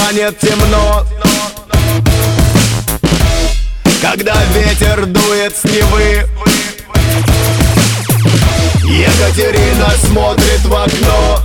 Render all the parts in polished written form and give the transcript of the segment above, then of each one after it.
станет темно, когда ветер дует с Невы. Екатерина смотрит в окно.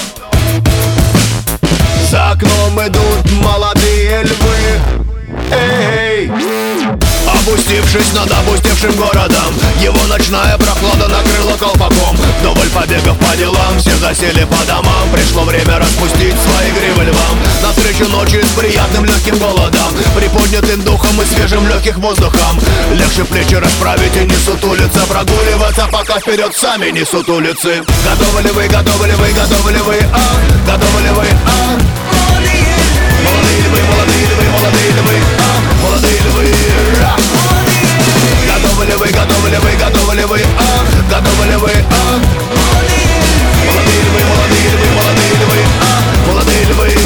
За окном идут молодые львы. Эй! Опустившись над опустевшим городом, его ночная прохлада накрыла колпаком. Вдоволь побегов по делам, все засели по домам. Пришло время распустить свои гривы львам. Навстречу ночи с приятным легким голодом, приподнятым духом и свежим легких воздухом. Легче плечи расправить и не сутулиться, прогуливаться, пока вперед сами не сутулицы. Готовы ли вы, готовы ли вы, готовы ли вы, готовы ли вы, молодые ли вы, молодые ли вы, молодые ли вы, молодые ли вы, готовы ли вы, готовы ли вы, готовы ли вы, готовы ли вы, молодые ли вы, молодые ли вы, молодые ли вы, молодые ли вы.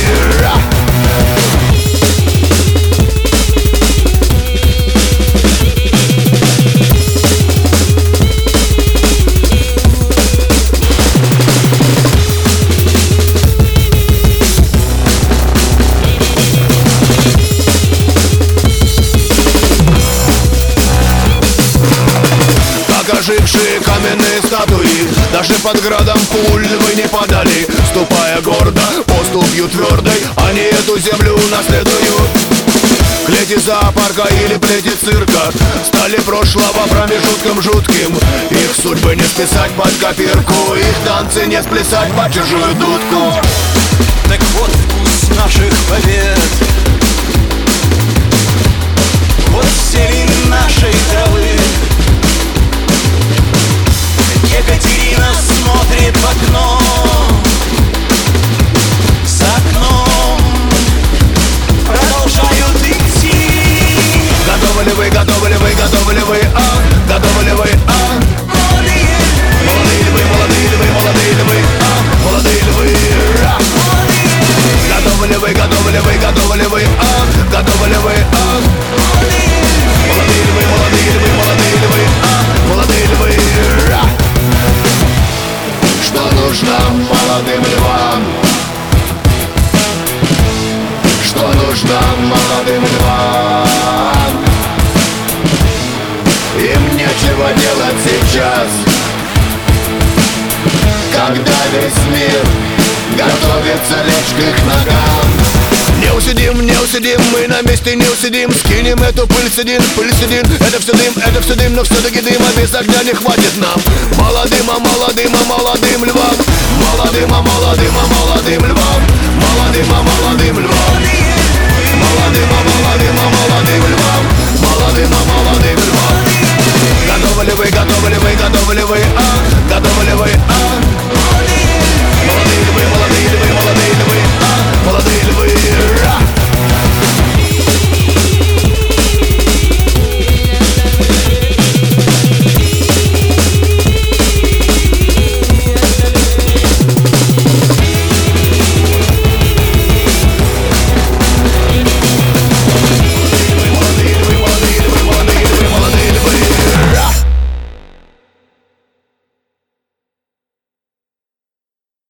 Ожившие каменные статуи, даже под градом пуль вы не падали. Ступая гордо, поступью твердой, они эту землю наследуют. Клети зоопарка или плети цирка стали прошлого промежутком жутким. Их судьбы не списать под копирку, их танцы не сплясать под чужую дудку. Так вот вкус наших побед, вот зелень нашей травы. Екатерина смотрит в окно. За окном продолжают идти. Готовы ли вы, готовы ли вы, готовы ли вы, готовы ли вы, молодые ли вы, молодые ли вы, молодые ли вы, молодые ли вы, готовы ли вы, готовы ли вы, готовы ли вы, готовы ли вы, молодые ли вы, молодые ли вы, молодые ли вы, молодые ли вы. Что нужно молодым львам? Что нужно молодым львам? Им нечего делать сейчас, когда весь мир готовится лечь к их ногам. Не усидим, мы на месте не усидим. Скинем эту пыль седин. Это все дым, но все-таки дыма без огня не хватит нам. Молодым львам. Молодым львам. Молодым львам.